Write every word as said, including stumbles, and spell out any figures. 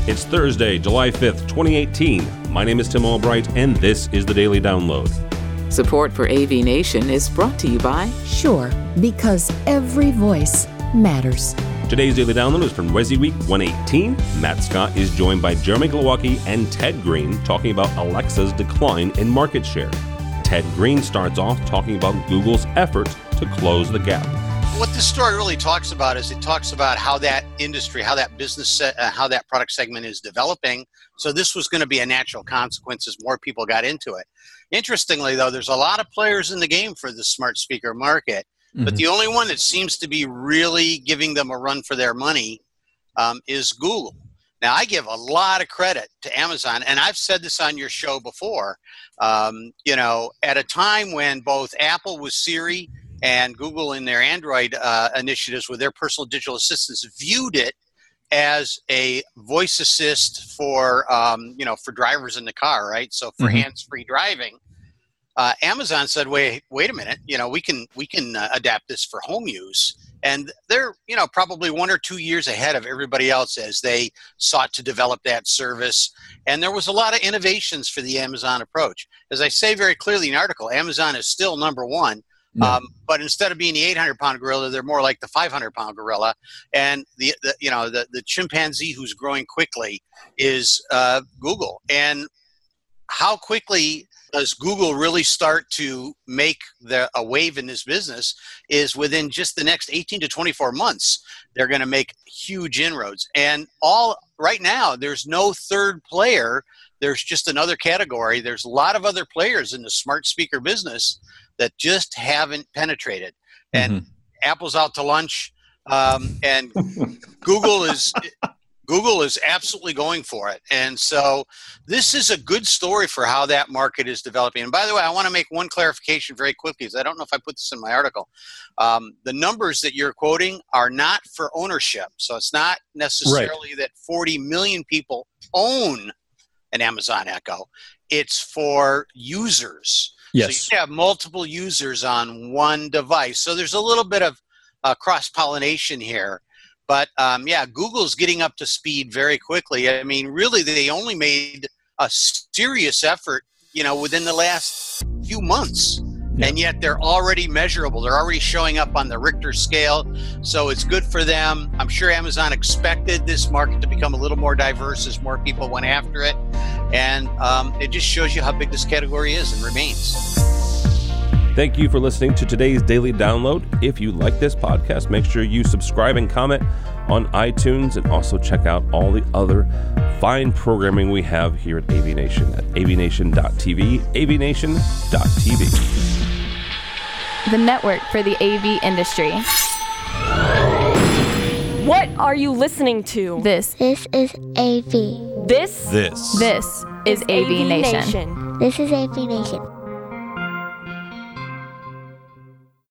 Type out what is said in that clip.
It's Thursday, July fifth, twenty eighteen. My name is Tim Albright, and this is the Daily Download. Support for A V Nation is brought to you by Sure, because every voice matters. Today's Daily Download is from WYSIWYG one eighteen. Matt Scott is joined by Jeremy Glowacki and Ted Green talking about Alexa's decline in market share. Ted Green starts off talking about Google's efforts to close the gap. What this story really talks about is it talks about how that industry, how that business, se- uh, how that product segment is developing. So this was going to be a natural consequence as more people got into it. Interestingly, though, there's a lot of players in the game for the smart speaker market, mm-hmm. but the only one that seems to be really giving them a run for their money um, is Google. Now, I give a lot of credit to Amazon, and I've said this on your show before. Um, you know, at a time when both Apple with Siri and Google in their Android uh, initiatives with their personal digital assistants viewed it as a voice assist for, um, you know, for drivers in the car, right? So for mm-hmm. hands-free driving, uh, Amazon said, wait, wait a minute, you know, we can we can uh, adapt this for home use. And they're, you know, probably one or two years ahead of everybody else as they sought to develop that service. And there was a lot of innovations for the Amazon approach. As I say very clearly in the article, Amazon is still number one. No. Um, but instead of being the eight hundred pound gorilla, they're more like the five hundred pound gorilla. And the, the you know the, the chimpanzee who's growing quickly is uh, Google. And how quickly does Google really start to make the, a wave in this business is within just the next eighteen to twenty-four months, they're going to make huge inroads. And all right now, there's no third player. There's just another category. There's a lot of other players in the smart speaker business that just haven't penetrated. And mm-hmm. Apple's out to lunch, um, and Google is Google is absolutely going for it. And so this is a good story for how that market is developing. And by the way, I want to make one clarification very quickly, because I don't know if I put this in my article. Um, the numbers that you're quoting are not for ownership. So it's not necessarily right. that forty million people own an Amazon Echo. It's for users. Yes. So you have multiple users on one device. So there's a little bit of uh, cross-pollination here. But, um, yeah, Google's getting up to speed very quickly. I mean, really, they only made a serious effort, you know, within the last few months. Yeah. And yet they're already measurable. They're already showing up on the Richter scale. So it's good for them. I'm sure Amazon expected this market to become a little more diverse as more people went after it. And um, it just shows you how big this category is and remains. Thank you for listening to today's Daily Download. If you like this podcast, make sure you subscribe and comment on iTunes, and also check out all the other fine programming we have here at A V Nation at a v nation dot t v, a v nation dot t v. The network for the A V industry. What are you listening to? This. This is A V. This. This. This is A V Nation. This is A V Nation.